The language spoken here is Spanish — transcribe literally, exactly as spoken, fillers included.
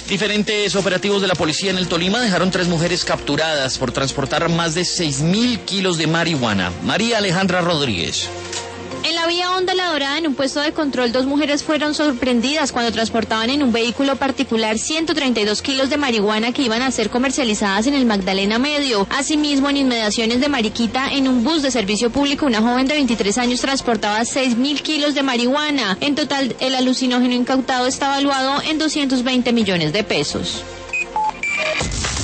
Diferentes operativos de la policía en el Tolima dejaron tres mujeres capturadas por transportar más de seis mil kilos de marihuana. María Alejandra Rodríguez. En la vía Honda La Dorada, en un puesto de control, dos mujeres fueron sorprendidas cuando transportaban en un vehículo particular ciento treinta y dos kilos de marihuana que iban a ser comercializadas en el Magdalena Medio. Asimismo, en inmediaciones de Mariquita, en un bus de servicio público, una joven de veintitrés años transportaba seis mil kilos de marihuana. En total, el alucinógeno incautado está evaluado en doscientos veinte millones de pesos.